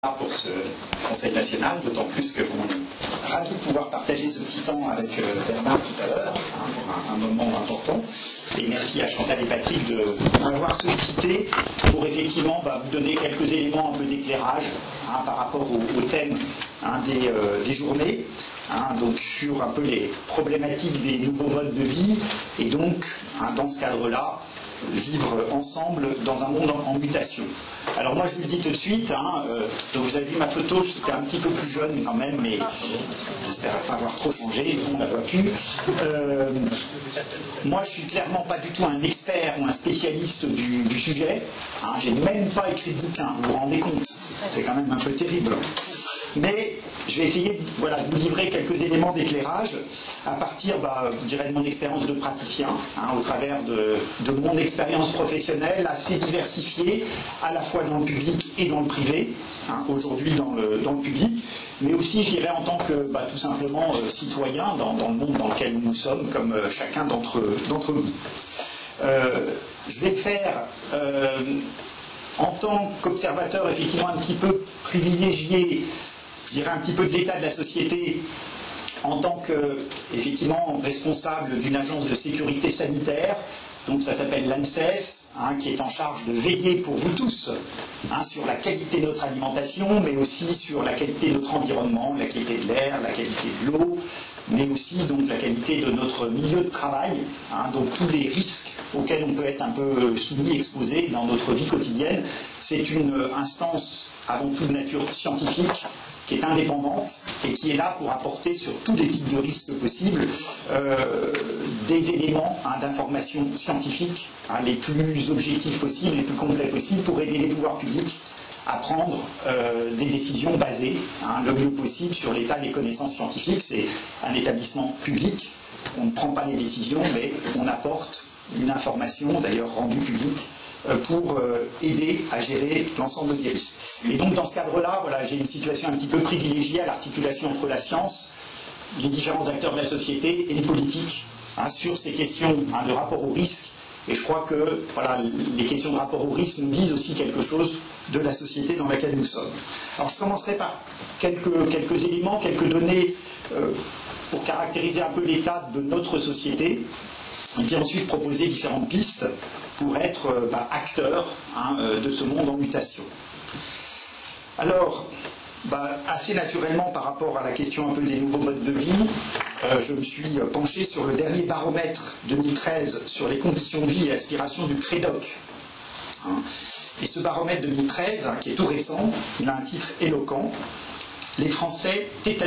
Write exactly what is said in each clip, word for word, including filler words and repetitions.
pour ce Conseil national, d'autant plus que bon, on est ravis de pouvoir partager ce petit temps avec euh, Bernard tout à l'heure, hein, pour un, un moment important. Et merci à Chantal et Patrick de m'avoir sollicité pour effectivement bah, vous donner quelques éléments un peu d'éclairage hein, par rapport au, au thème hein, des, euh, des journées, hein, donc sur un peu les problématiques des nouveaux modes de vie, et donc hein, dans ce cadre-là, vivre ensemble dans un monde en, en mutation. Alors moi je vous le dis tout de suite, hein, euh, donc vous avez vu ma photo, j'étais un petit peu plus jeune quand même, mais j'espère pas avoir trop changé, on la voit plus. Euh, moi je suis clairement pas du tout un expert ou un spécialiste du, du sujet, hein, j'ai même pas écrit de bouquin, vous vous rendez compte, c'est quand même un peu terrible. Mais je vais essayer voilà, de vous livrer quelques éléments d'éclairage à partir bah, je dirais, de mon expérience de praticien, hein, au travers de, de mon expérience professionnelle assez diversifiée, à la fois dans le public et dans le privé, hein, aujourd'hui dans le, dans le public, mais aussi je dirais en tant que bah, tout simplement euh, citoyen dans, dans le monde dans lequel nous sommes, comme euh, chacun d'entre d'entre vous. Euh, je vais faire... Euh, en tant qu'observateur effectivement un petit peu privilégié, je dirais un petit peu de l'état de la société, en tant que effectivement responsable d'une agence de sécurité sanitaire, donc ça s'appelle l'ANSES, hein, qui est en charge de veiller pour vous tous hein, sur la qualité de notre alimentation, mais aussi sur la qualité de notre environnement, la qualité de l'air, la qualité de l'eau, mais aussi donc la qualité de notre milieu de travail, hein, donc tous les risques auxquels on peut être un peu soumis, exposé dans notre vie quotidienne. C'est une instance avant tout de nature scientifique, qui est indépendante et qui est là pour apporter sur tous les types de risques possibles euh, des éléments hein, d'information scientifique hein, les plus objectifs possibles, les plus complets possibles pour aider les pouvoirs publics à prendre euh, des décisions basées hein, le mieux possible sur l'état des connaissances scientifiques. C'est un établissement public, on ne prend pas les décisions mais on apporte une information, d'ailleurs rendue publique, euh, pour euh, aider à gérer l'ensemble des risques. Et donc dans ce cadre-là, voilà, j'ai une situation un petit peu privilégiée à l'articulation entre la science, les différents acteurs de la société et les politiques hein, sur ces questions hein, de rapport au risque. Et je crois que voilà, les questions de rapport au risque nous disent aussi quelque chose de la société dans laquelle nous sommes. Alors je commencerai par quelques, quelques éléments, quelques données euh, pour caractériser un peu l'état de notre société. Et puis ensuite proposer différentes pistes pour être euh, bah, acteur hein, euh, de ce monde en mutation. Alors, bah, assez naturellement par rapport à la question un peu des nouveaux modes de vie, euh, je me suis penché sur le dernier baromètre deux mille treize sur les conditions de vie et aspirations du CREDOC. Hein. Et ce baromètre deux mille treize, hein, qui est tout récent, il a un titre éloquent, « Les Français tétanisés ».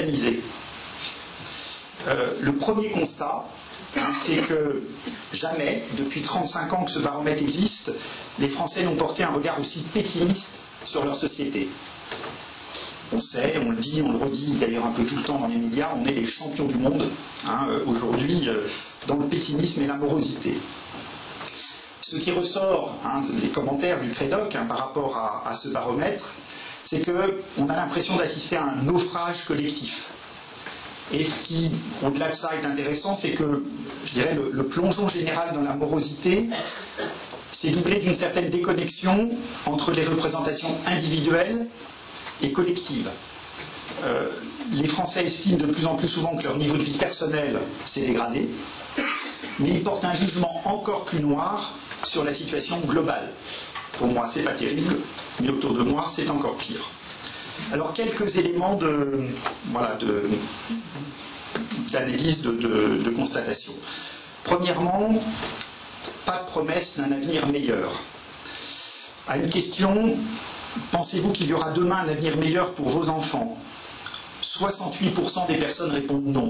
Euh, le premier constat, hein, c'est que jamais, depuis trente-cinq ans que ce baromètre existe, les Français n'ont porté un regard aussi pessimiste sur leur société. On sait, on le dit, on le redit d'ailleurs un peu tout le temps dans les médias, on est les champions du monde hein, aujourd'hui euh, dans le pessimisme et la morosité. Ce qui ressort, hein, les commentaires du CREDOC hein, par rapport à, à ce baromètre, c'est qu'on a l'impression d'assister à un naufrage collectif. Et ce qui, au-delà de ça, est intéressant, c'est que, je dirais, le, le plongeon général dans la morosité s'est doublé d'une certaine déconnexion entre les représentations individuelles et collectives. Euh, les Français estiment de plus en plus souvent que leur niveau de vie personnel s'est dégradé, mais ils portent un jugement encore plus noir sur la situation globale. Pour moi, c'est pas terrible, mais autour de moi, c'est encore pire. Alors, quelques éléments de, voilà, de, d'analyse, de, de, de constatation. Premièrement, pas de promesse d'un avenir meilleur. À une question, pensez-vous qu'il y aura demain un avenir meilleur pour vos enfants? soixante-huit pour cent des personnes répondent non.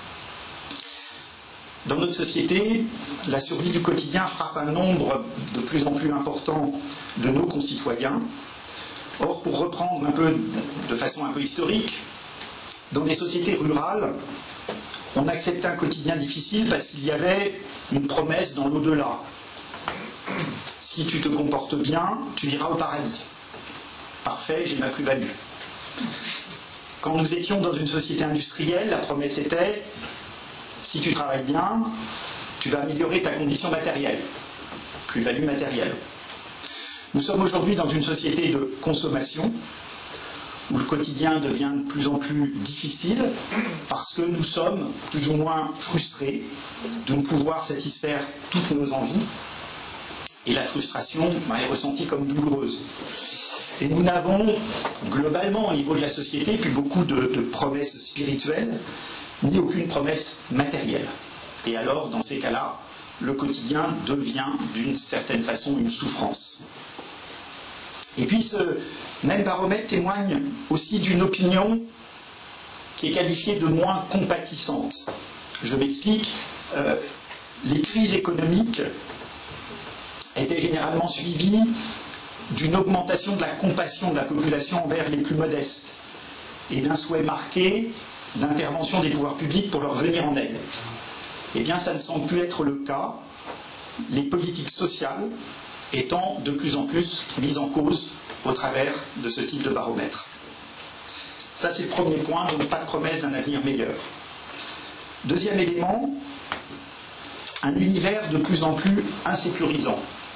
Dans notre société, la survie du quotidien frappe un nombre de plus en plus important de nos concitoyens. Or, pour reprendre un peu, de façon un peu historique, dans les sociétés rurales, on acceptait un quotidien difficile parce qu'il y avait une promesse dans l'au-delà. Si tu te comportes bien, tu iras au paradis. Parfait, j'ai ma plus-value. Quand nous étions dans une société industrielle, la promesse était si tu travailles bien, tu vas améliorer ta condition matérielle. Plus-value matérielle. Nous sommes aujourd'hui dans une société de consommation où le quotidien devient de plus en plus difficile, parce que nous sommes plus ou moins frustrés de ne pouvoir satisfaire toutes nos envies, et la frustration est ressentie comme douloureuse. Et nous n'avons, globalement, au niveau de la société, plus beaucoup de, de promesses spirituelles, ni aucune promesse matérielle. Et alors, dans ces cas-là, le quotidien devient d'une certaine façon une souffrance. Et puis ce même baromètre témoigne aussi d'une opinion qui est qualifiée de moins compatissante. Je m'explique, euh, les crises économiques étaient généralement suivies d'une augmentation de la compassion de la population envers les plus modestes et d'un souhait marqué d'intervention des pouvoirs publics pour leur venir en aide. Eh bien, ça ne semble plus être le cas, les politiques sociales étant de plus en plus mises en cause au travers de ce type de baromètre. Ça, c'est le premier point, donc pas de promesse d'un avenir meilleur. Deuxième élément, un univers de plus en plus insécurisant.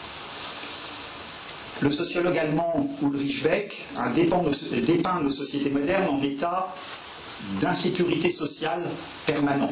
Le sociologue allemand Ulrich Beck hein, dépeint, nos, dépeint nos sociétés modernes en état d'insécurité sociale permanent.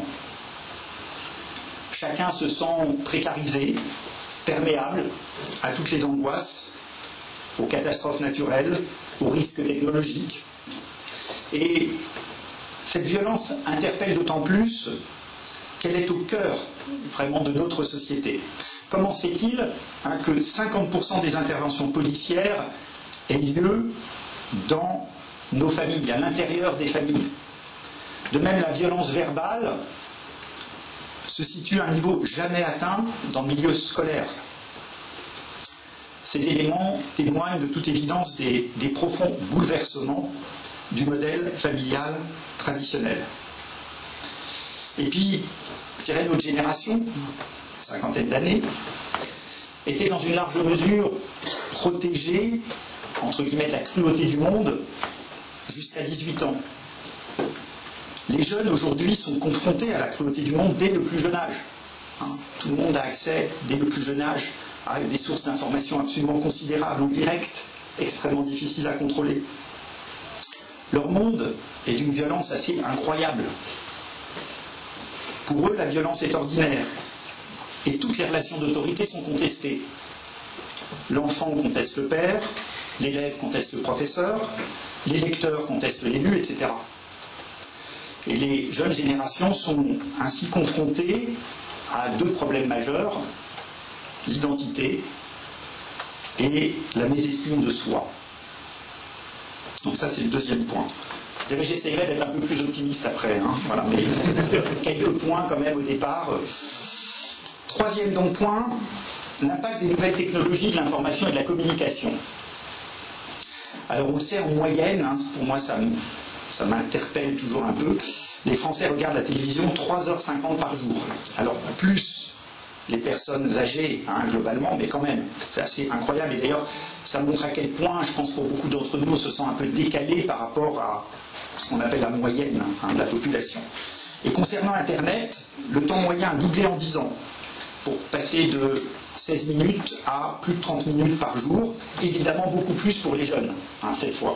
Chacun se sent précarisé, perméable à toutes les angoisses, aux catastrophes naturelles, aux risques technologiques. Et cette violence interpelle d'autant plus qu'elle est au cœur vraiment de notre société. Comment se fait-il hein, que cinquante pour cent des interventions policières aient lieu dans nos familles, à l'intérieur des familles? De même, la violence verbale se situe à un niveau jamais atteint dans le milieu scolaire. Ces éléments témoignent de toute évidence des, des profonds bouleversements du modèle familial traditionnel. Et puis, je dirais, notre génération, cinquantaine d'années, était dans une large mesure protégée, entre guillemets, de la cruauté du monde, jusqu'à dix-huit ans. Les jeunes aujourd'hui sont confrontés à la cruauté du monde dès le plus jeune âge. Hein, tout le monde a accès dès le plus jeune âge à des sources d'informations absolument considérables, en direct, extrêmement difficiles à contrôler. Leur monde est d'une violence assez incroyable. Pour eux, la violence est ordinaire et toutes les relations d'autorité sont contestées. L'enfant conteste le père, l'élève conteste le professeur, l'électeur conteste l'élu, et cetera. Et les jeunes générations sont ainsi confrontées à deux problèmes majeurs, l'identité et la mésestime de soi. Donc ça, c'est le deuxième point. J'essaierai d'être un peu plus optimiste après, hein, voilà, mais quelques points quand même au départ. Troisième donc point, l'impact des nouvelles technologies de l'information et de la communication. Alors on le sait, en moyenne, hein, pour moi ça, ça m'interpelle toujours un peu, les Français regardent la télévision trois heures cinquante par jour. Alors plus les personnes âgées, hein, globalement, mais quand même, c'est assez incroyable. Et d'ailleurs, ça montre à quel point, je pense pour beaucoup d'entre nous, on se sent un peu décalé par rapport à ce qu'on appelle la moyenne hein, de la population. Et concernant Internet, le temps moyen a doublé en dix ans, pour passer de seize minutes à plus de trente minutes par jour, évidemment beaucoup plus pour les jeunes, hein, cette fois.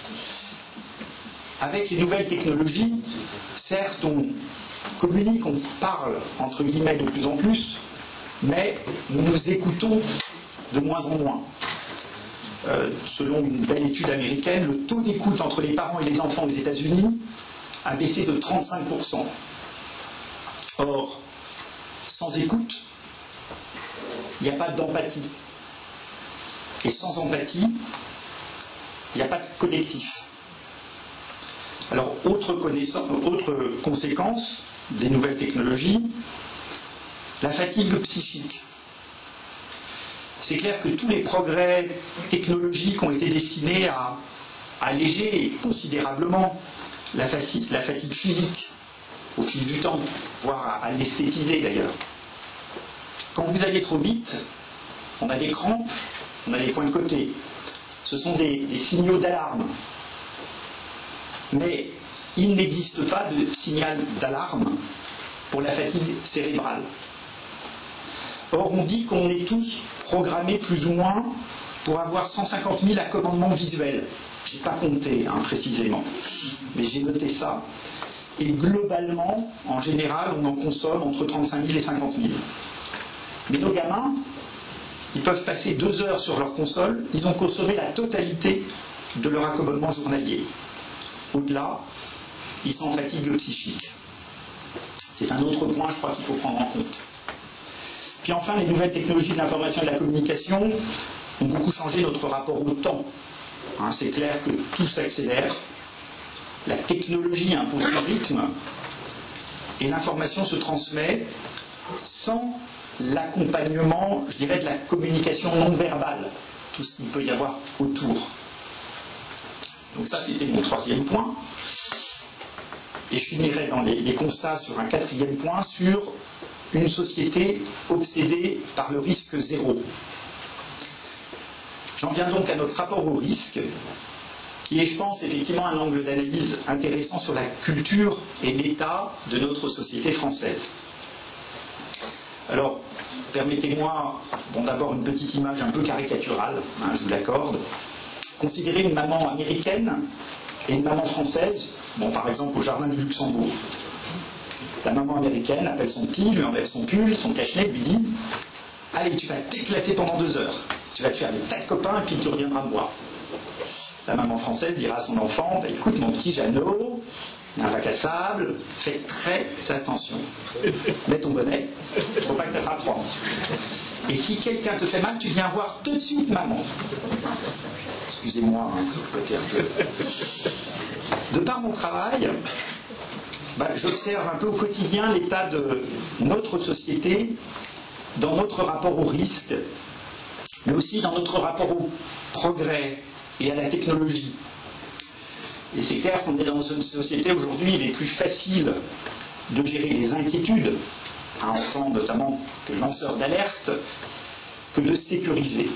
Avec les nouvelles technologies, certes, on communique, on parle, entre guillemets, de plus en plus, mais nous nous écoutons de moins en moins. Euh, selon une belle étude américaine, le taux d'écoute entre les parents et les enfants aux États-Unis a baissé de trente-cinq pour cent. Or, sans écoute, il n'y a pas d'empathie. Et sans empathie, il n'y a pas de collectif. Alors, autre, autre conséquence des nouvelles technologies, la fatigue psychique. C'est clair que tous les progrès technologiques ont été destinés à alléger considérablement la, la fatigue physique au fil du temps, voire à, à l'esthétiser d'ailleurs. Quand vous allez trop vite, on a des crampes, on a des points de côté. Ce sont des, des signaux d'alarme. Mais il n'existe pas de signal d'alarme pour la fatigue cérébrale. Or, on dit qu'on est tous programmés plus ou moins pour avoir cent cinquante mille accommodements visuels. Je n'ai pas compté hein, précisément, mais j'ai noté ça. Et globalement, en général, on en consomme entre trente-cinq mille et cinquante mille. Mais nos gamins, ils peuvent passer deux heures sur leur console, ils ont consommé la totalité de leur accommodement journalier. Au-delà, ils sont en fatigue psychique. C'est un autre point, je crois, qu'il faut prendre en compte. Puis enfin, les nouvelles technologies de l'information et de la communication ont beaucoup changé notre rapport au temps. Hein, c'est clair que tout s'accélère, la technologie impose son rythme, et l'information se transmet sans l'accompagnement, je dirais, de la communication non verbale, tout ce qu'il peut y avoir autour. Donc ça, c'était mon troisième point. Et je finirai dans les, les constats sur un quatrième point, sur une société obsédée par le risque zéro. J'en viens donc à notre rapport au risque, qui est, je pense, effectivement un angle d'analyse intéressant sur la culture et l'état de notre société française. Alors, permettez-moi, bon, d'abord une petite image un peu caricaturale, hein, je vous l'accorde. Considérez une maman américaine et une maman française, bon, par exemple au jardin du Luxembourg. La maman américaine appelle son petit, lui enlève son pull, son cache-nez, lui dit « Allez, tu vas t'éclater pendant deux heures. Tu vas te faire des tas de copains et puis tu reviendras me voir. » La maman française dira à son enfant bah, « Écoute, mon petit Jeannot, un bac à sable, fais très attention. Mets ton bonnet, il ne faut pas que tu attrapes froid. Et si quelqu'un te fait mal, tu viens voir tout de suite maman. » Excusez-moi, hein, c'est peut-être un peu... De par mon travail, bah, j'observe un peu au quotidien l'état de notre société dans notre rapport au risque, mais aussi dans notre rapport au progrès et à la technologie. Et c'est clair qu'on est dans une société aujourd'hui, il est plus facile de gérer les inquiétudes, hein, en tant notamment que lanceur d'alerte, que de sécuriser.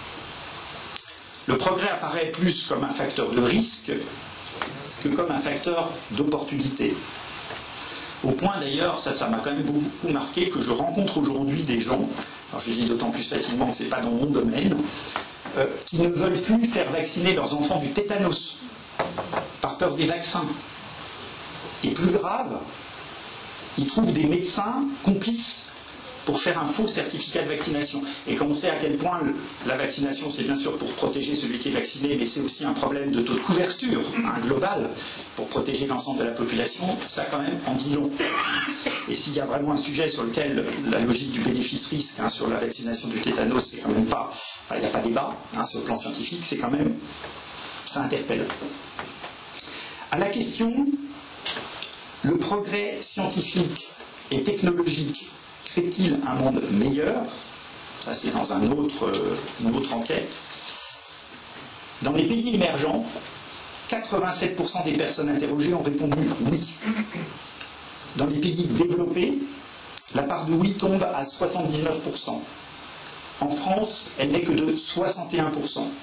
Le progrès apparaît plus comme un facteur de risque que comme un facteur d'opportunité. Au point d'ailleurs, ça, ça m'a quand même beaucoup marqué, que je rencontre aujourd'hui des gens, alors je le dis d'autant plus facilement que ce n'est pas dans mon domaine, euh, qui ne veulent plus faire vacciner leurs enfants du tétanos, par peur des vaccins. Et plus grave, ils trouvent des médecins complices pour faire un faux certificat de vaccination. Et comme on sait à quel point la vaccination, c'est bien sûr pour protéger celui qui est vacciné, mais c'est aussi un problème de taux de couverture hein, global, pour protéger l'ensemble de la population, ça quand même en dit long. Et s'il y a vraiment un sujet sur lequel la logique du bénéfice-risque hein, sur la vaccination du tétanos, c'est quand même pas, enfin, il n'y a pas débat hein, sur le plan scientifique, c'est quand même, ça interpelle. À la question, le progrès scientifique et technologique crée-t-il un monde meilleur? Ça, c'est dans un autre, euh, une autre enquête. Dans les pays émergents, quatre-vingt-sept pour cent des personnes interrogées ont répondu oui. Dans les pays développés, la part de oui tombe à soixante-dix-neuf pour cent. En France, elle n'est que de soixante et un pour cent.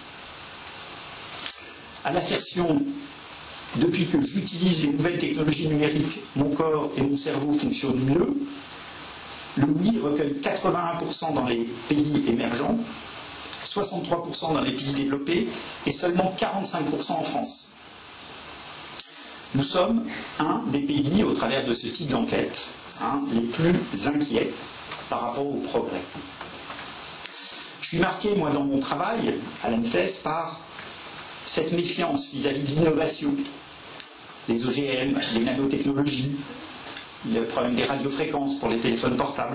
À l'assertion « Depuis que j'utilise les nouvelles technologies numériques, mon corps et mon cerveau fonctionnent mieux », le oui recueille quatre-vingt-un pour cent dans les pays émergents, soixante-trois pour cent dans les pays développés et seulement quarante-cinq pour cent en France. Nous sommes un des pays, au travers de ce type d'enquête, hein, les plus inquiets par rapport au progrès. Je suis marqué, moi, dans mon travail, à l'A N S E S, par cette méfiance vis-à-vis de l'innovation, les O G M, les nanotechnologies, le problème des radiofréquences pour les téléphones portables.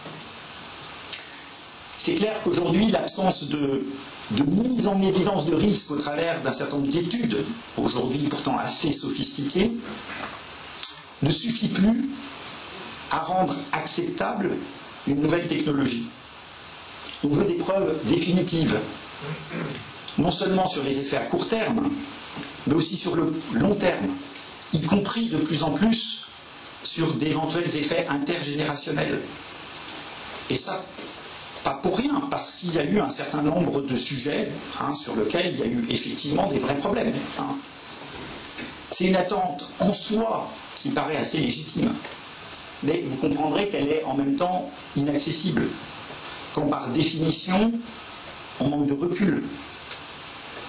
C'est clair qu'aujourd'hui, l'absence de, de mise en évidence de risque au travers d'un certain nombre d'études, aujourd'hui pourtant assez sophistiquées, ne suffit plus à rendre acceptable une nouvelle technologie. On veut des preuves définitives, non seulement sur les effets à court terme, mais aussi sur le long terme, y compris de plus en plus sur d'éventuels effets intergénérationnels. Et ça, pas pour rien, parce qu'il y a eu un certain nombre de sujets hein, sur lesquels il y a eu effectivement des vrais problèmes. Hein. C'est une attente en soi qui paraît assez légitime, mais vous comprendrez qu'elle est en même temps inaccessible, quand par définition, on manque de recul.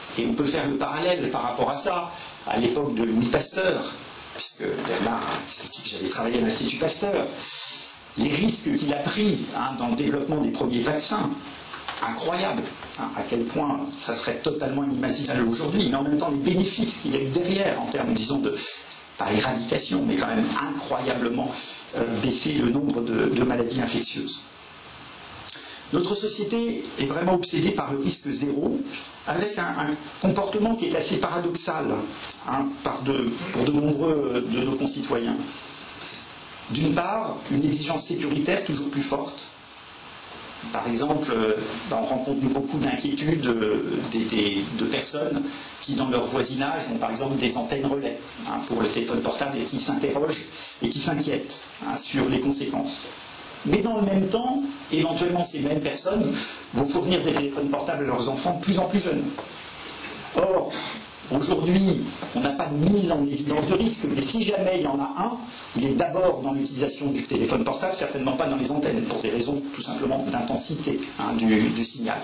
Et on peut faire le parallèle par rapport à ça, à l'époque de Louis Pasteur, puisque Bernard expliquait que j'avais travaillé à l'Institut Pasteur, les risques qu'il a pris hein, dans le développement des premiers vaccins, incroyable, hein, à quel point ça serait totalement inimaginable aujourd'hui, mais en même temps les bénéfices qu'il y a eu derrière en termes, disons, de, pas éradication, mais quand même incroyablement euh, baisser le nombre de, de maladies infectieuses. Notre société est vraiment obsédée par le risque zéro, avec un, un comportement qui est assez paradoxal hein, par de, pour de nombreux de nos concitoyens. D'une part, une exigence sécuritaire toujours plus forte. Par exemple, on rencontre beaucoup d'inquiétudes de personnes qui, dans leur voisinage, ont par exemple des antennes relais hein, pour le téléphone portable et qui s'interrogent et qui s'inquiètent hein, sur les conséquences. Mais dans le même temps, éventuellement, ces mêmes personnes vont fournir des téléphones portables à leurs enfants de plus en plus jeunes. Or, aujourd'hui, on n'a pas de mise en évidence de risque, mais si jamais il y en a un, il est d'abord dans l'utilisation du téléphone portable, certainement pas dans les antennes, pour des raisons tout simplement d'intensité hein, du, du signal.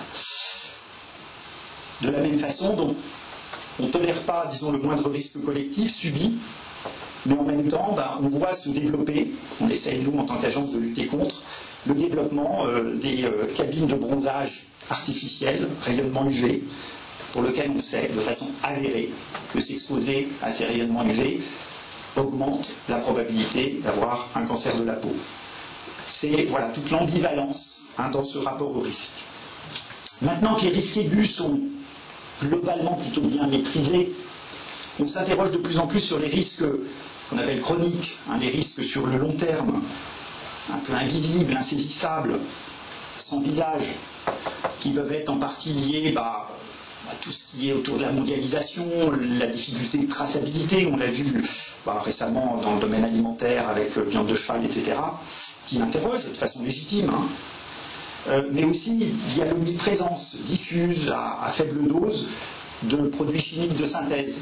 De la même façon, donc, on ne tolère pas, disons, le moindre risque collectif subi, mais en même temps, ben, on voit se développer, on essaye, nous, en tant qu'agence, de lutter contre, le développement euh, des euh, cabines de bronzage artificielles, rayonnement U V, pour lequel on sait de façon avérée que s'exposer à ces rayonnements U V augmente la probabilité d'avoir un cancer de la peau. C'est voilà, toute l'ambivalence hein, dans ce rapport au risque. Maintenant que les risques aigus sont globalement plutôt bien maîtrisés, on s'interroge de plus en plus sur les risques qu'on appelle chroniques, hein, les risques sur le long terme, un peu invisibles, insaisissables, sans visage, qui peuvent être en partie liés bah, à tout ce qui est autour de la mondialisation, la difficulté de traçabilité, on l'a vu bah, récemment dans le domaine alimentaire avec euh, viande de cheval, et cetera, qui interroge de façon légitime, hein. euh, mais aussi il y a l'omniprésence diffuse à, à faible dose de produits chimiques de synthèse.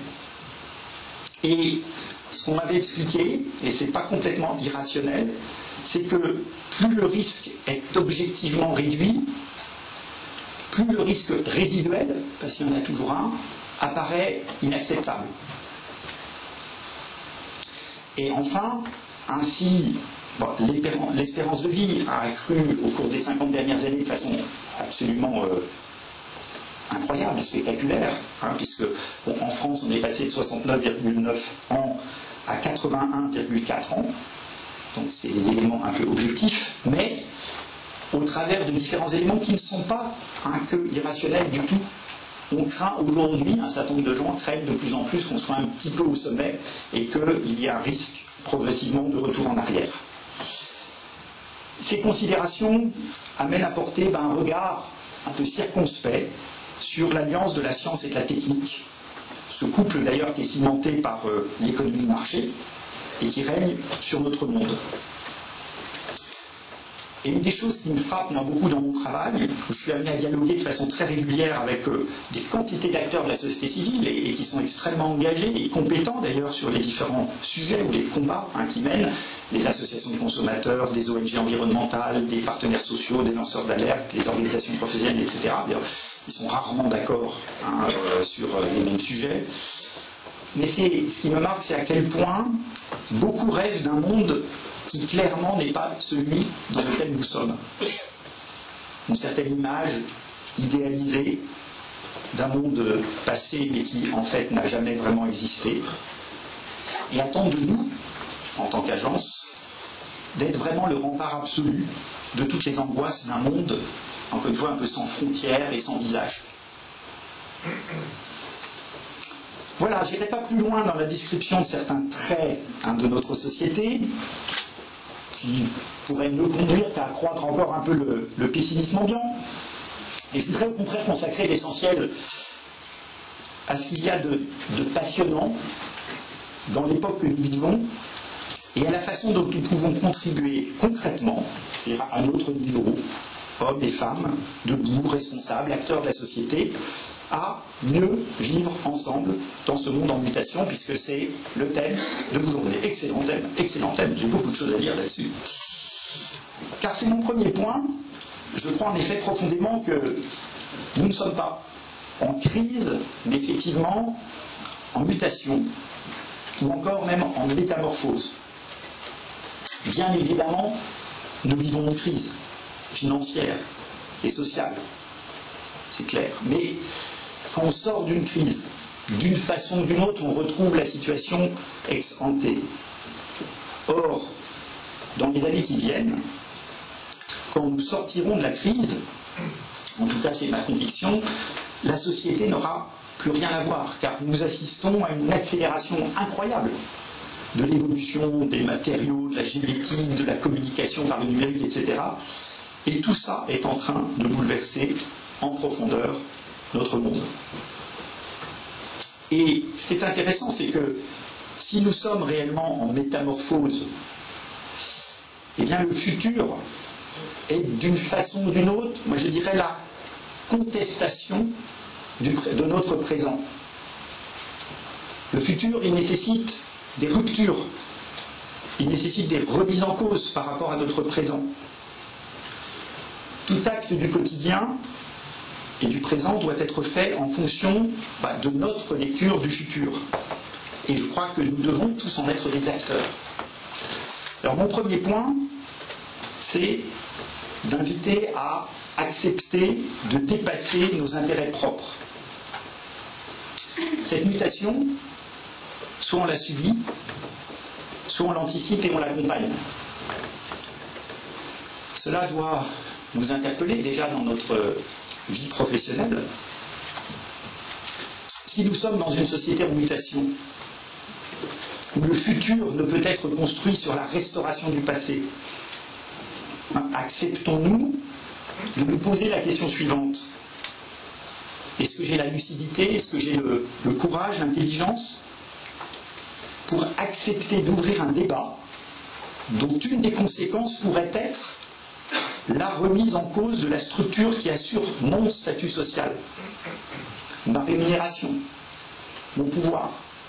Et ce qu'on m'avait expliqué, et ce n'est pas complètement irrationnel, c'est que plus le risque est objectivement réduit, plus le risque résiduel, parce qu'il y en a toujours un, apparaît inacceptable. Et enfin, ainsi, bon, l'espérance de vie a accru au cours des cinquante dernières années de façon absolument euh, incroyable, spectaculaire, hein, puisque bon, en France on est passé de soixante-neuf virgule neuf ans à quatre-vingt-un virgule quatre ans, donc c'est des éléments un peu objectifs, mais au travers de différents éléments qui ne sont pas hein, que irrationnels du tout. On craint aujourd'hui, un certain nombre de gens craignent de plus en plus qu'on soit un petit peu au sommet et qu'il y a un risque progressivement de retour en arrière. Ces considérations amènent à porter ben, un regard un peu circonspect sur l'alliance de la science et de la technique. Ce couple d'ailleurs qui est cimenté par euh, l'économie de marché et qui règne sur notre monde. Et une des choses qui me frappe moi, beaucoup dans mon travail, où je suis amené à dialoguer de façon très régulière avec euh, des quantités d'acteurs de la société civile et, et qui sont extrêmement engagés et compétents d'ailleurs sur les différents sujets ou les combats hein, qui mènent, les associations de consommateurs, des O N G environnementales, des partenaires sociaux, des lanceurs d'alerte, les organisations professionnelles, et cetera. Ils sont rarement d'accord hein, euh, sur euh, les mêmes sujets. Mais ce qui me marque, c'est à quel point beaucoup rêvent d'un monde qui clairement n'est pas celui dans lequel nous sommes. Une certaine image idéalisée d'un monde passé mais qui en fait n'a jamais vraiment existé, et attendent de nous, en tant qu'agence, d'être vraiment le rempart absolu de toutes les angoisses d'un monde, encore une fois, un peu sans frontières et sans visage. Voilà, je n'irai pas plus loin dans la description de certains traits hein, de notre société, qui pourrait ne conduire qu'à accroître encore un peu le, le pessimisme ambiant. Et je voudrais au contraire consacrer l'essentiel à ce qu'il y a de, de passionnant dans l'époque que nous vivons et à la façon dont nous pouvons contribuer concrètement, c'est-à-dire à notre niveau, hommes et femmes, debout, responsables, acteurs de la société, à mieux vivre ensemble dans ce monde en mutation, puisque c'est le thème de aujourd'hui. Excellent thème, excellent thème, j'ai beaucoup de choses à dire là-dessus. Car c'est mon premier point, je crois en effet profondément que nous ne sommes pas en crise, mais effectivement en mutation, ou encore même en métamorphose. Bien évidemment, nous vivons une crise financière et sociale, c'est clair. Mais quand on sort d'une crise, d'une façon ou d'une autre, on retrouve la situation ex ante. Or, dans les années qui viennent, quand nous sortirons de la crise, en tout cas c'est ma conviction, la société n'aura plus rien à voir, car nous assistons à une accélération incroyable de l'évolution des matériaux, de la génétique, de la communication par le numérique, et cetera. Et tout ça est en train de bouleverser en profondeur notre monde. Et ce qui est intéressant, c'est que si nous sommes réellement en métamorphose, eh bien le futur est d'une façon ou d'une autre, moi je dirais la contestation du, de notre présent. Le futur, il nécessite des ruptures, il nécessite des remises en cause par rapport à notre présent. Tout acte du quotidien et du présent doit être fait en fonction bah, de notre lecture du futur. Et je crois que nous devons tous en être des acteurs. Alors mon premier point, c'est d'inviter à accepter de dépasser nos intérêts propres. Cette mutation, soit on la subit, soit on l'anticipe et on l'accompagne. Cela doit nous interpeller déjà dans notre vie professionnelle. Si nous sommes dans une société en mutation, où le futur ne peut être construit sur la restauration du passé, acceptons-nous de nous poser la question suivante. Est-ce que j'ai la lucidité, est-ce que j'ai le, le courage, l'intelligence pour accepter d'ouvrir un débat dont une des conséquences pourrait être la remise en cause de la structure qui assure mon statut social, ma rémunération, mon pouvoir.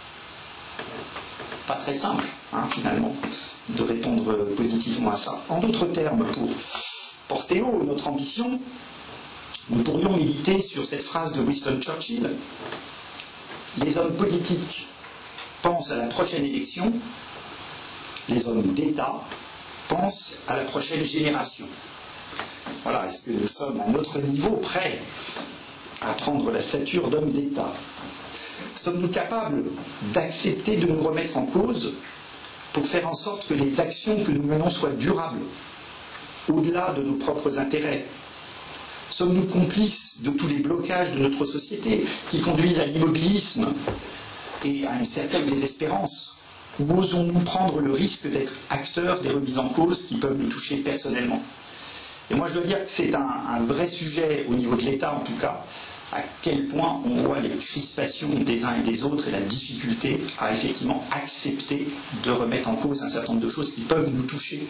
Pas très simple, hein, finalement, de répondre positivement à ça. En d'autres termes, pour porter haut notre ambition, nous pourrions méditer sur cette phrase de Winston Churchill. Les hommes politiques pensent à la prochaine élection, les hommes d'État pensent à la prochaine génération. Voilà, est-ce que nous sommes à notre niveau prêts à prendre la stature d'homme d'État? Sommes-nous capables d'accepter de nous remettre en cause pour faire en sorte que les actions que nous menons soient durables, au-delà de nos propres intérêts? Sommes-nous complices de tous les blocages de notre société qui conduisent à l'immobilisme et à une certaine désespérance? Ou osons-nous prendre le risque d'être acteurs des remises en cause qui peuvent nous toucher personnellement? Et moi je dois dire que c'est un, un vrai sujet au niveau de l'État en tout cas, à quel point on voit les crispations des uns et des autres et la difficulté à effectivement accepter de remettre en cause un certain nombre de choses qui peuvent nous toucher.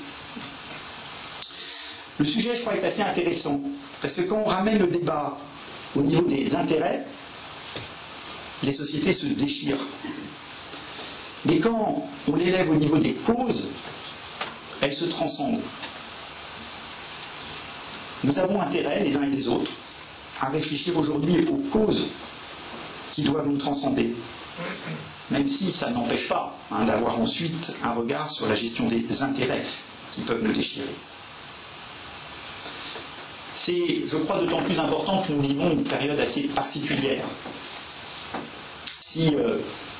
Le sujet, je crois, est assez intéressant, parce que quand on ramène le débat au niveau des intérêts, les sociétés se déchirent. Mais quand on l'élève au niveau des causes, elles se transcendent. Nous avons intérêt, les uns et les autres, à réfléchir aujourd'hui aux causes qui doivent nous transcender. Même si ça n'empêche pas hein, d'avoir ensuite un regard sur la gestion des intérêts qui peuvent nous déchirer. C'est, je crois, d'autant plus important que nous vivons une période assez particulière. Si euh,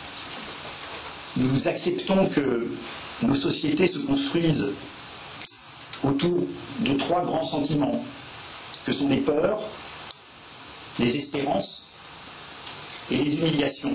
nous acceptons que nos sociétés se construisent autour de trois grands sentiments, que sont les peurs, les espérances et les humiliations.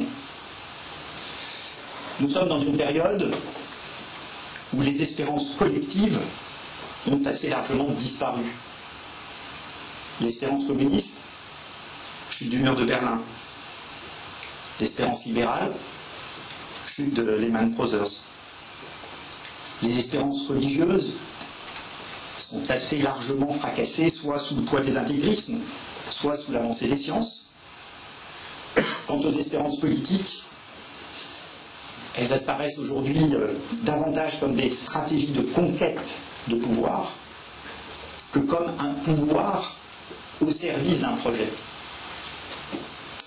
Nous sommes dans une période où les espérances collectives ont assez largement disparu. L'espérance communiste, chute du mur de Berlin. L'espérance libérale, chute de Lehman Brothers. Les espérances religieuses sont assez largement fracassées, soit sous le poids des intégrismes, soit sous l'avancée des sciences. Quant aux espérances politiques, elles apparaissent aujourd'hui euh, davantage comme des stratégies de conquête de pouvoir que comme un pouvoir au service d'un projet.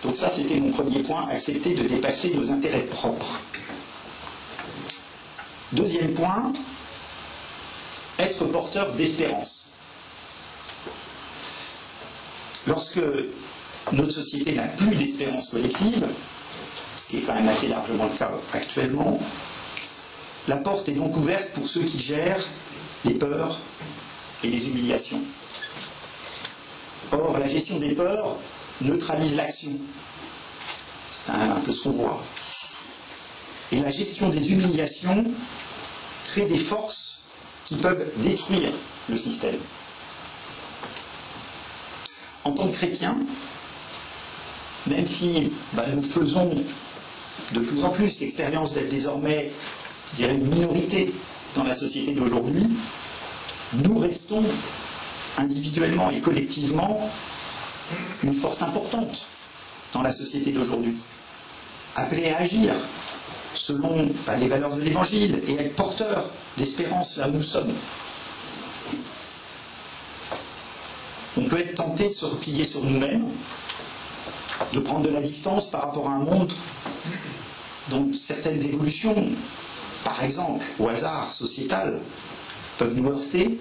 Donc ça, c'était mon premier point, accepter de dépasser nos intérêts propres. Deuxième point, être porteur d'espérance. Lorsque notre société n'a plus d'espérance collective, ce qui est quand même assez largement le cas actuellement, la porte est donc ouverte pour ceux qui gèrent les peurs et les humiliations. Or, la gestion des peurs neutralise l'action. C'est un, un peu ce qu'on voit. Et la gestion des humiliations crée des forces qui peuvent détruire le système. En tant que chrétiens, même si bah, nous faisons de plus en plus l'expérience d'être désormais, je dirais, une minorité dans la société d'aujourd'hui, nous restons individuellement et collectivement une force importante dans la société d'aujourd'hui, appelée à agir selon bah, les valeurs de l'Évangile et être porteur d'espérance là où nous sommes. On peut être tenté de se replier sur nous-mêmes, de prendre de la distance par rapport à un monde dont certaines évolutions, par exemple au hasard sociétal, peuvent nous heurter.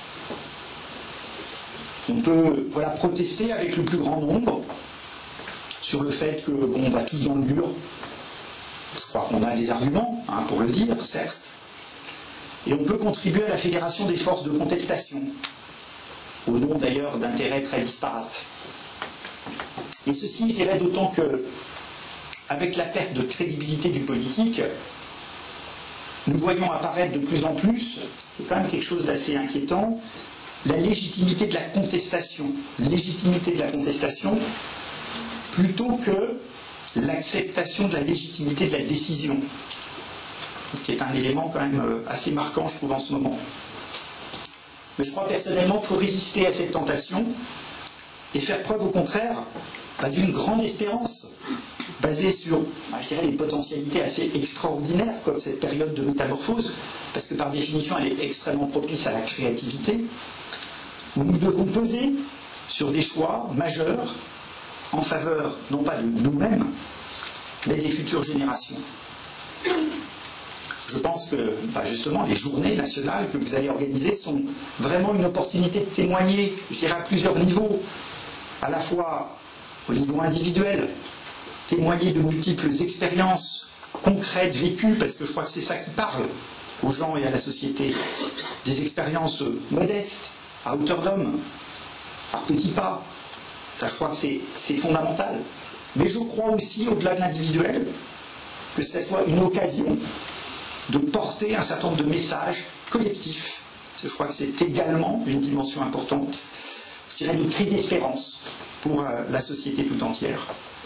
On peut voilà, protester avec le plus grand nombre sur le fait que bon, on va tous dans le mur. Je crois qu'on a des arguments hein, pour le dire, certes. Et on peut contribuer à la fédération des forces de contestation, au nom d'ailleurs d'intérêts très disparates. Et ceci, je dirais, d'autant que, avec la perte de crédibilité du politique, nous voyons apparaître de plus en plus, c'est quand même quelque chose d'assez inquiétant, la légitimité de la contestation. Légitimité de la contestation plutôt que l'acceptation de la légitimité de la décision, qui est un élément quand même assez marquant, je trouve, en ce moment. Mais je crois personnellement qu'il faut résister à cette tentation et faire preuve au contraire bah, d'une grande espérance basée sur, bah, je dirais, des potentialités assez extraordinaires comme cette période de métamorphose, parce que par définition elle est extrêmement propice à la créativité, où nous devons peser sur des choix majeurs en faveur non pas de nous-mêmes, mais des futures générations. Je pense que bah justement les journées nationales que vous allez organiser sont vraiment une opportunité de témoigner, je dirais à plusieurs niveaux, à la fois au niveau individuel, témoigner de multiples expériences concrètes, vécues, parce que je crois que c'est ça qui parle aux gens et à la société, des expériences modestes, à hauteur d'homme, par petits pas. Ça, je crois que c'est, c'est fondamental. Mais je crois aussi, au-delà de l'individuel, que ce soit une occasion de porter un certain nombre de messages collectifs. Parce que je crois que c'est également une dimension importante, je dirais une cri d'espérance pour euh, la société tout entière.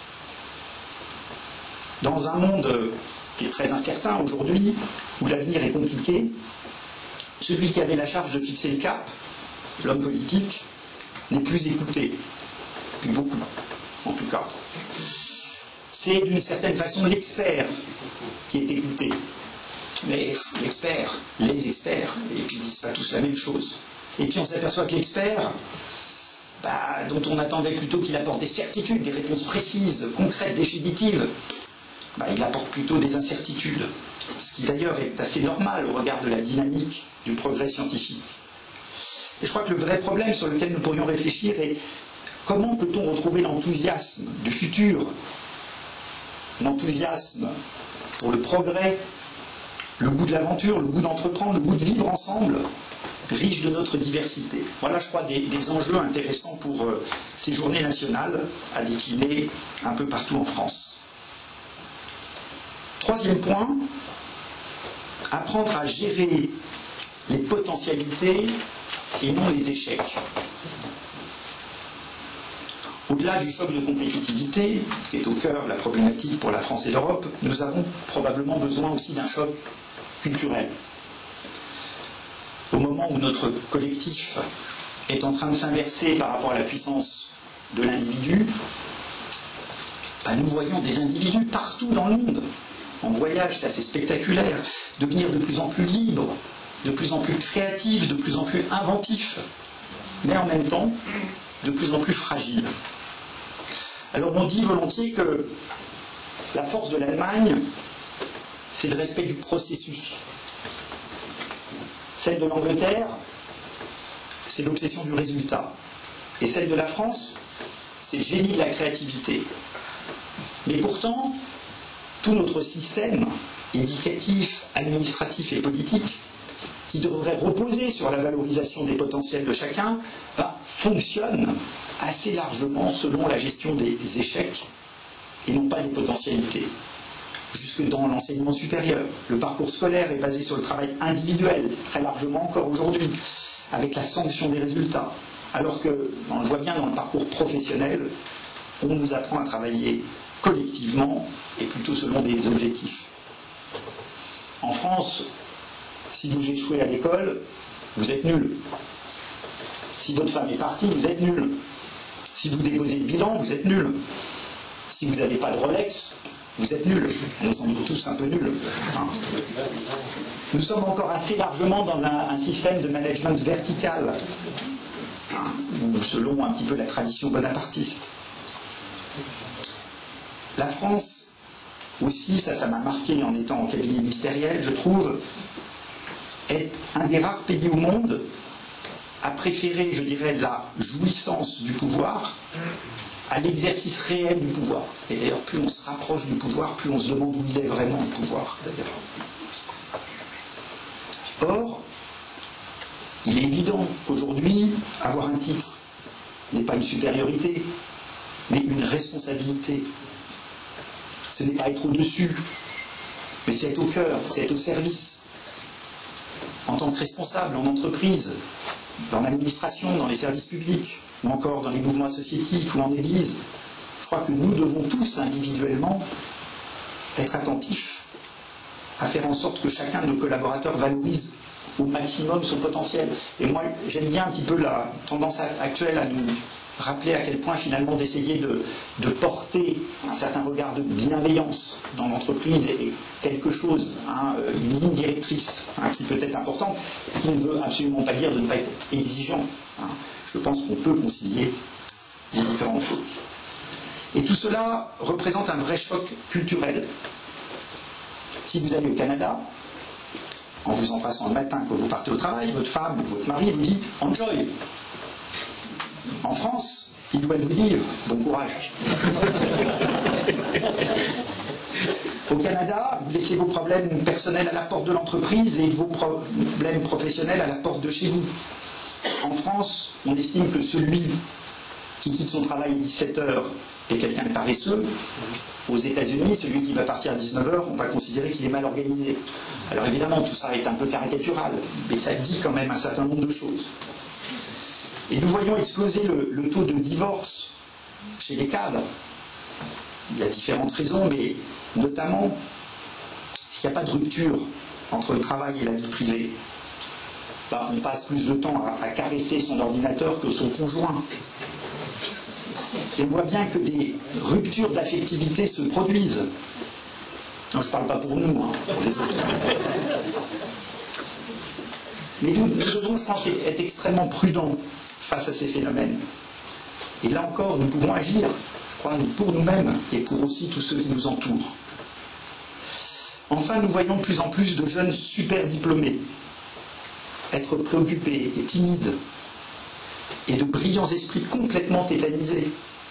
Dans un monde euh, qui est très incertain aujourd'hui, où l'avenir est compliqué, celui qui avait la charge de fixer le cap, l'homme politique, n'est plus écouté. Plus beaucoup, en tout cas. C'est d'une certaine façon l'expert qui est écouté. Mais l'expert, les experts, et puis ils ne disent pas tous la même chose. Et puis on s'aperçoit que l'expert, bah, dont on attendait plutôt qu'il apporte des certitudes, des réponses précises, concrètes, définitives, bah, il apporte plutôt des incertitudes. Ce qui d'ailleurs est assez normal au regard de la dynamique du progrès scientifique. Et je crois que le vrai problème sur lequel nous pourrions réfléchir est comment peut-on retrouver l'enthousiasme du futur, l'enthousiasme pour le progrès, le goût de l'aventure, le goût d'entreprendre, le goût de vivre ensemble, riche de notre diversité. Voilà, je crois, des, des enjeux intéressants pour euh, ces journées nationales à décliner un peu partout en France. Troisième point, apprendre à gérer les potentialités et non les échecs. Au-delà du choc de compétitivité, qui est au cœur de la problématique pour la France et l'Europe, nous avons probablement besoin aussi d'un choc culturel. Au moment où notre collectif est en train de s'inverser par rapport à la puissance de l'individu, ben nous voyons des individus partout dans le monde, en voyage, c'est assez spectaculaire, devenir de plus en plus libres, de plus en plus créatifs, de plus en plus inventifs, mais en même temps de plus en plus fragiles. Alors on dit volontiers que la force de l'Allemagne, c'est le respect du processus. Celle de l'Angleterre, c'est l'obsession du résultat. Et celle de la France, c'est le génie de la créativité. Mais pourtant, tout notre système éducatif, administratif et politique, qui devrait reposer sur la valorisation des potentiels de chacun, ben, fonctionne assez largement selon la gestion des échecs et non pas des potentialités. Jusque dans l'enseignement supérieur, le parcours scolaire est basé sur le travail individuel, très largement encore aujourd'hui, avec la sanction des résultats. Alors que, on le voit bien dans le parcours professionnel, on nous apprend à travailler collectivement et plutôt selon des objectifs. En France, si vous échouez à l'école, vous êtes nul. Si votre femme est partie, vous êtes nul. Si vous déposez le bilan, vous êtes nul. Si vous n'avez pas de Rolex, vous êtes nul. Nous sommes tous un peu nuls. Hein. Nous sommes encore assez largement dans un, un système de management vertical, hein, selon un petit peu la tradition bonapartiste. La France aussi, ça, ça m'a marqué en étant en cabinet ministériel, je trouve, est un des rares pays au monde à préférer, je dirais, la jouissance du pouvoir à l'exercice réel du pouvoir. Et d'ailleurs, plus on se rapproche du pouvoir, plus on se demande où il est vraiment le pouvoir, d'ailleurs. Or, il est évident qu'aujourd'hui, avoir un titre n'est pas une supériorité, mais une responsabilité. Ce n'est pas être au-dessus, mais c'est être au cœur, c'est être au service. En tant que responsable en entreprise, dans l'administration, dans les services publics, ou encore dans les mouvements associatifs ou en Église, je crois que nous devons tous individuellement être attentifs à faire en sorte que chacun de nos collaborateurs valorise au maximum son potentiel. Et moi, j'aime bien un petit peu la tendance actuelle à nous rappeler à quel point finalement d'essayer de, de porter un certain regard de bienveillance dans l'entreprise est quelque chose, hein, une ligne directrice, hein, qui peut être importante, ce qui ne veut absolument pas dire de ne pas être exigeant. Hein. Je pense qu'on peut concilier les différentes choses. Et tout cela représente un vrai choc culturel. Si vous allez au Canada, en vous embrassant le matin quand vous partez au travail, votre femme ou votre mari vous dit « enjoy ». En France, il doit vous dire « bon courage ». Au Canada, vous laissez vos problèmes personnels à la porte de l'entreprise et vos problèmes professionnels à la porte de chez vous. En France, on estime que celui qui quitte son travail à dix-sept heures est quelqu'un de paresseux. Aux États-Unis, celui qui va partir à dix-neuf heures, on va considérer qu'il est mal organisé. Alors évidemment, tout ça est un peu caricatural, mais ça dit quand même un certain nombre de choses. Et nous voyons exploser le, le taux de divorce chez les cadres. Il y a différentes raisons, mais notamment, s'il n'y a pas de rupture entre le travail et la vie privée, ben, on passe plus de temps à, à caresser son ordinateur que son conjoint. Et on voit bien que des ruptures d'affectivité se produisent. Non, je ne parle pas pour nous, hein, pour les autres. Mais nous, nous devons, je pense, être extrêmement prudents face à ces phénomènes. Et là encore, nous pouvons agir, je crois, pour nous-mêmes et pour aussi tous ceux qui nous entourent. Enfin, nous voyons de plus en plus de jeunes super diplômés être préoccupés et timides et de brillants esprits complètement tétanisés.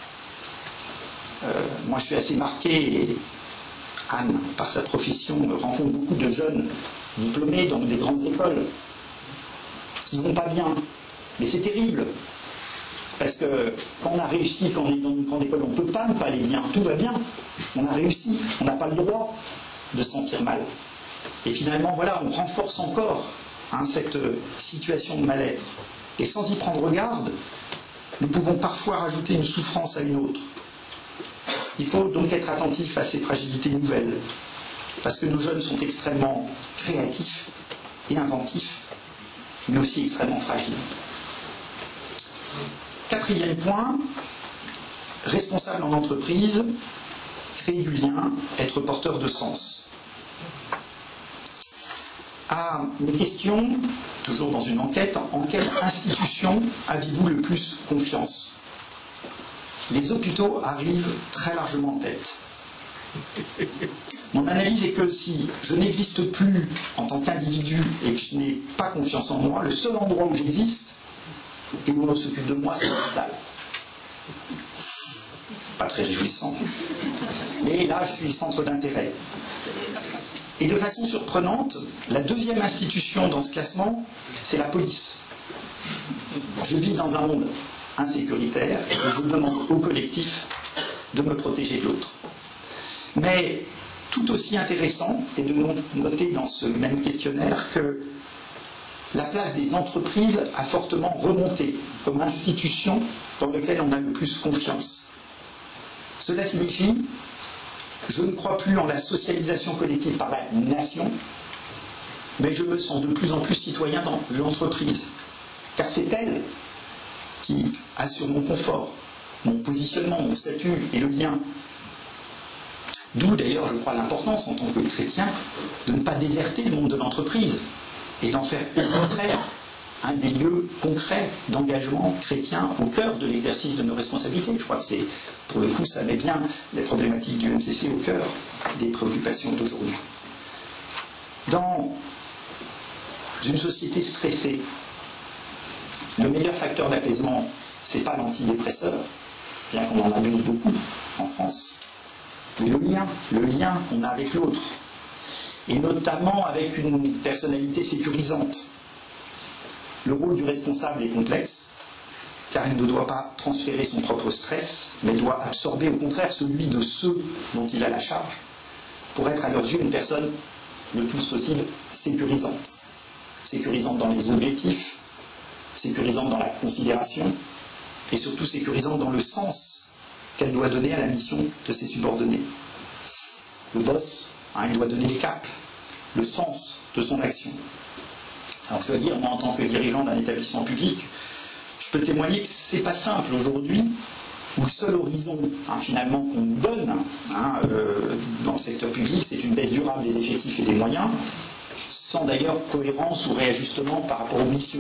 Euh, moi, je suis assez marqué, et Anne, par sa profession, rencontre beaucoup de jeunes diplômés dans des grandes écoles qui ne vont pas bien. Mais c'est terrible, parce que quand on a réussi, quand on est dans une grande école, on ne peut pas ne pas aller bien, tout va bien, on a réussi, on n'a pas le droit de se sentir mal. Et finalement, voilà, on renforce encore hein, cette situation de mal-être. Et sans y prendre garde, nous pouvons parfois rajouter une souffrance à une autre. Il faut donc être attentif à ces fragilités nouvelles, parce que nos jeunes sont extrêmement créatifs et inventifs, mais aussi extrêmement fragiles. Quatrième point, responsable en entreprise, créer du lien, être porteur de sens. À mes questions, toujours dans une enquête, en quelle institution avez-vous le plus confiance? les hôpitaux arrivent très largement en tête. Mon analyse est que si je n'existe plus en tant qu'individu et que je n'ai pas confiance en moi, le seul endroit où j'existe et où on s'occupe de moi, c'est l'hôpital. Pas très réjouissant. Mais là, je suis centre d'intérêt. Et de façon surprenante, la deuxième institution dans ce classement, c'est la police. Je vis dans un monde insécuritaire et je demande au collectif de me protéger de l'autre. Mais tout aussi intéressant est de noter dans ce même questionnaire que la place des entreprises a fortement remonté comme institution dans laquelle on a le plus confiance. Cela signifie, je ne crois plus en la socialisation collective par la nation, mais je me sens de plus en plus citoyen dans l'entreprise. Car c'est elle qui assure mon confort, mon positionnement, mon statut et le lien. D'où d'ailleurs, je crois, l'importance en tant que chrétien de ne pas déserter le monde de l'entreprise et d'en faire au contraire un des lieux concrets d'engagement chrétien au cœur de l'exercice de nos responsabilités. Je crois que c'est, pour le coup, ça met bien les problématiques du M C C au cœur des préoccupations d'aujourd'hui. Dans une société stressée, le meilleur facteur d'apaisement, ce n'est pas l'antidépresseur, bien qu'on en abuse beaucoup en France, mais le lien, le lien qu'on a avec l'autre, et notamment avec une personnalité sécurisante. Le rôle du responsable est complexe, car il ne doit pas transférer son propre stress, mais doit absorber au contraire celui de ceux dont il a la charge, pour être à leurs yeux une personne le plus possible sécurisante. Sécurisante dans les objectifs, sécurisante dans la considération, et surtout sécurisante dans le sens qu'elle doit donner à la mission de ses subordonnés. Le boss, hein, il doit donner les caps, le sens de son action. Alors je dois dire, moi en tant que dirigeant d'un établissement public, je peux témoigner que c'est pas simple aujourd'hui, où le seul horizon hein, finalement qu'on nous donne hein, euh, dans le secteur public, c'est une baisse durable des effectifs et des moyens, sans d'ailleurs cohérence ou réajustement par rapport aux missions.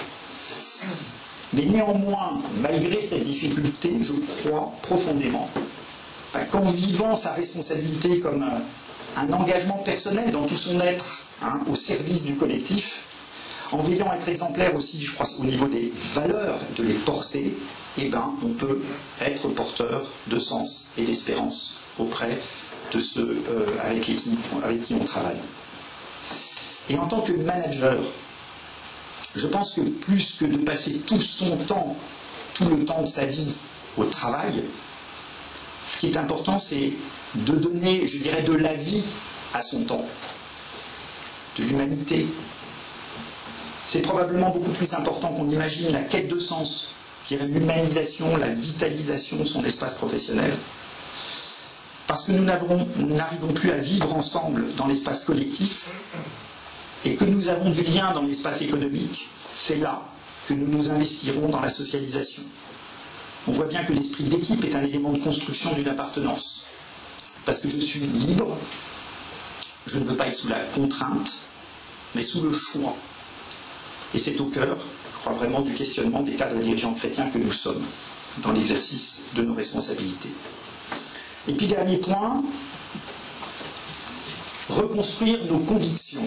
Mais néanmoins, malgré cette difficulté, je crois profondément qu'en vivant sa responsabilité comme un, un engagement personnel dans tout son être hein, au service du collectif, en veillant à être exemplaire aussi, je crois, au niveau des valeurs, de les porter, eh ben, on peut être porteur de sens et d'espérance auprès de ceux euh, avec, qui, avec qui on travaille. Et en tant que manager, je pense que plus que de passer tout son temps, tout le temps de sa vie au travail, ce qui est important, c'est de donner, je dirais, de la vie à son temps, de l'humanité. C'est probablement beaucoup plus important qu'on imagine la quête de sens, je dirais l'humanisation, la vitalisation de son espace professionnel. Parce que nous n'arrivons plus à vivre ensemble dans l'espace collectif et que nous avons du lien dans l'espace économique, c'est là que nous nous investirons dans la socialisation. On voit bien que l'esprit d'équipe est un élément de construction d'une appartenance. Parce que je suis libre, je ne veux pas être sous la contrainte, mais sous le choix. Et c'est au cœur, je crois vraiment, du questionnement des cadres dirigeants chrétiens que nous sommes dans l'exercice de nos responsabilités. Et puis dernier point, reconstruire nos convictions.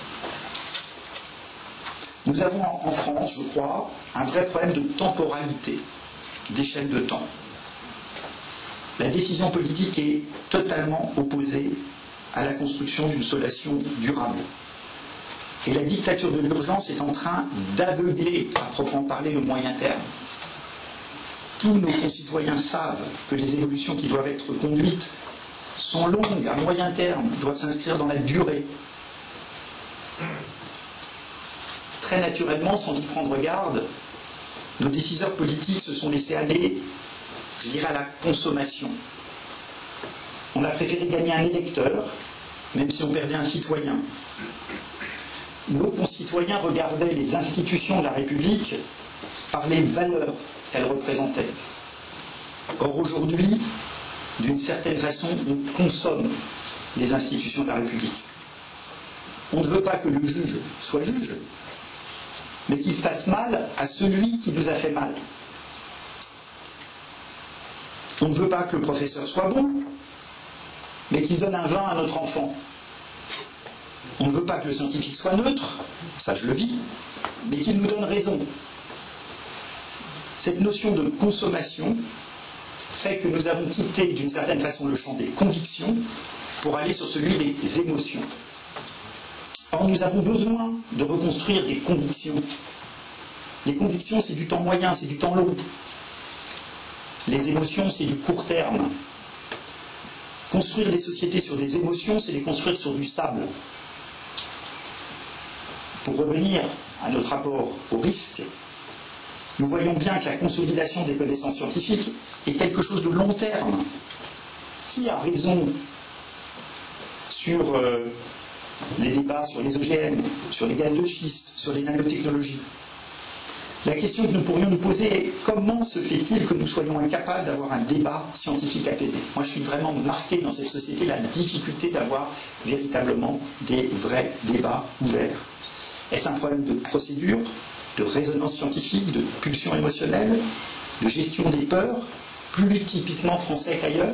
Nous avons en France, je crois, un vrai problème de temporalité, d'échelle de temps. La décision politique est totalement opposée à la construction d'une solution durable. Et la dictature de l'urgence est en train d'aveugler, à proprement parler, le moyen terme. Tous nos concitoyens savent que les évolutions qui doivent être conduites sont longues, à moyen terme, doivent s'inscrire dans la durée. Très naturellement, sans y prendre garde, nos décideurs politiques se sont laissés aller, je dirais, à la consommation. On a préféré gagner un électeur, même si on perdait un citoyen. Nos concitoyens regardaient les institutions de la République par les valeurs qu'elles représentaient. Or aujourd'hui, d'une certaine façon, on consomme les institutions de la République. On ne veut pas que le juge soit juge, mais qu'il fasse mal à celui qui nous a fait mal. On ne veut pas que le professeur soit bon, mais qu'il donne un vin à notre enfant. On ne veut pas que le scientifique soit neutre, ça je le vis, mais qu'il nous donne raison. Cette notion de consommation fait que nous avons quitté d'une certaine façon le champ des convictions pour aller sur celui des émotions. Or, nous avons besoin de reconstruire des convictions. Les convictions, c'est du temps moyen, c'est du temps long. Les émotions, c'est du court terme. Construire des sociétés sur des émotions, c'est les construire sur du sable. Pour revenir à notre rapport au risque, nous voyons bien que la consolidation des connaissances scientifiques est quelque chose de long terme. Qui a raison sur euh, les débats sur les O G M, sur les gaz de schiste, sur les nanotechnologies? La question que nous pourrions nous poser est comment se fait-il que nous soyons incapables d'avoir un débat scientifique apaisé? Moi, je suis vraiment marqué dans cette société la difficulté d'avoir véritablement des vrais débats ouverts. Est-ce un problème de procédure, de résonance scientifique, de pulsion émotionnelle, de gestion des peurs, plus typiquement français qu'ailleurs?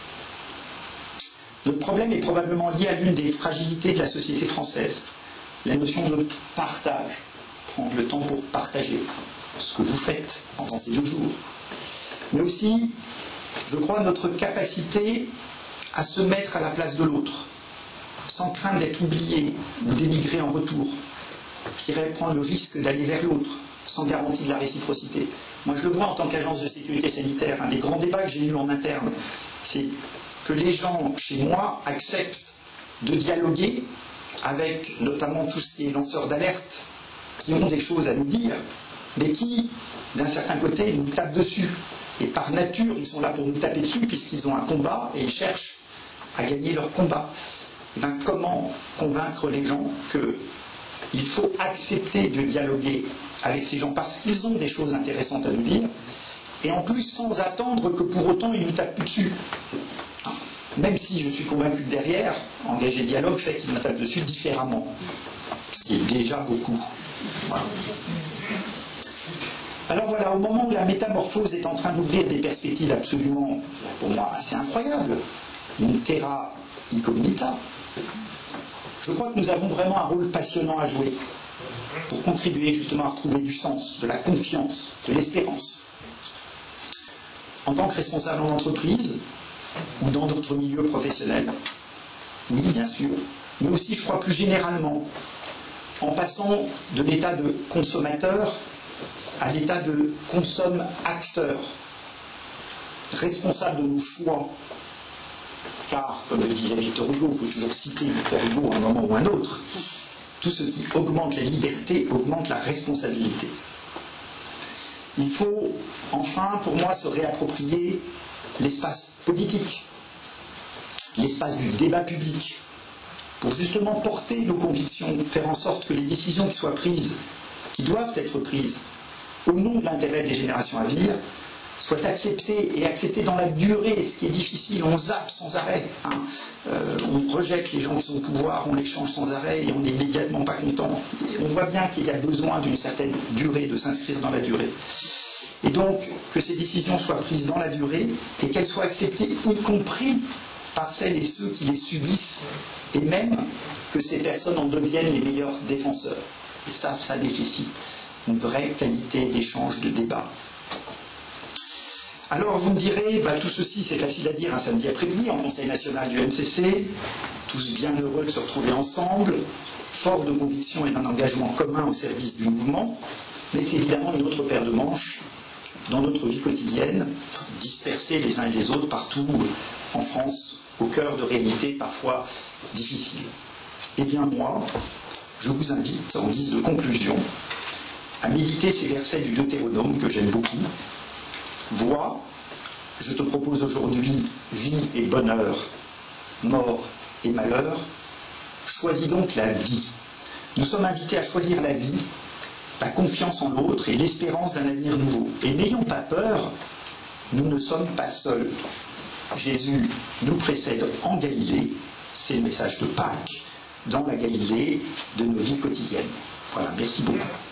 Notre problème est probablement lié à l'une des fragilités de la société française, la notion de partage. Prendre le temps pour partager ce que vous faites pendant ces deux jours. Mais aussi, je crois, notre capacité à se mettre à la place de l'autre, sans crainte d'être oublié ou dénigré en retour. Je dirais prendre le risque d'aller vers l'autre, sans garantie de la réciprocité. Moi, je le vois en tant qu'agence de sécurité sanitaire. Un des grands débats que j'ai eu en interne, c'est que les gens, chez moi, acceptent de dialoguer avec notamment tout ce qui est lanceurs d'alerte, qui ont des choses à nous dire, mais qui, d'un certain côté, nous tapent dessus. Et par nature, ils sont là pour nous taper dessus, puisqu'ils ont un combat et ils cherchent à gagner leur combat. Et bien, comment convaincre les gens qu'il faut accepter de dialoguer avec ces gens parce qu'ils ont des choses intéressantes à nous dire, et en plus sans attendre que pour autant ils nous tapent dessus. Même si je suis convaincu que derrière, engager le dialogue fait qu'ils nous tapent dessus différemment, ce qui est déjà beaucoup. Voilà. Alors voilà, au moment où la métamorphose est en train d'ouvrir des perspectives absolument, pour moi, assez incroyables, in terra incognita, je crois que nous avons vraiment un rôle passionnant à jouer pour contribuer justement à retrouver du sens, de la confiance, de l'espérance. En tant que responsable en entreprise ou dans d'autres milieux professionnels, oui, bien sûr, mais aussi, je crois, plus généralement, en passant de l'état de consommateur à l'état de consomme-acteur, responsable de nos choix. Car, comme le disait Victor Hugo, il faut toujours citer Victor Hugo à un moment ou à un autre, tout ce qui augmente la liberté augmente la responsabilité. Il faut, enfin, pour moi, se réapproprier l'espace politique, l'espace du débat public, pour justement porter nos convictions, faire en sorte que les décisions qui soient prises, qui doivent être prises, au nom de l'intérêt des générations à venir, soient acceptées et acceptées dans la durée, ce qui est difficile. On zappe sans arrêt, hein. euh, on rejette les gens qui sont au pouvoir, on les change sans arrêt et on n'est immédiatement pas content. Et on voit bien qu'il y a besoin d'une certaine durée, de s'inscrire dans la durée. Et donc, que ces décisions soient prises dans la durée et qu'elles soient acceptées, y compris par celles et ceux qui les subissent, et même que ces personnes en deviennent les meilleurs défenseurs. Et ça, ça nécessite une vraie qualité d'échange, de débat. Alors vous me direz, bah, tout ceci c'est facile à dire un samedi après-midi en Conseil national du M C C, tous bien heureux de se retrouver ensemble, forts de conviction et d'un engagement commun au service du mouvement, mais c'est évidemment une autre paire de manches dans notre vie quotidienne, dispersés les uns et les autres partout en France, au cœur de réalités parfois difficiles. Eh bien moi, je vous invite, en guise de conclusion, à méditer ces versets du Deutéronome que j'aime beaucoup. Vois, je te propose aujourd'hui vie et bonheur, mort et malheur. Choisis donc la vie. Nous sommes invités à choisir la vie, la confiance en l'autre et l'espérance d'un avenir nouveau. Et n'ayons pas peur, nous ne sommes pas seuls. Jésus nous précède en Galilée, c'est le message de Pâques, dans la Galilée de nos vies quotidiennes. Voilà, merci beaucoup.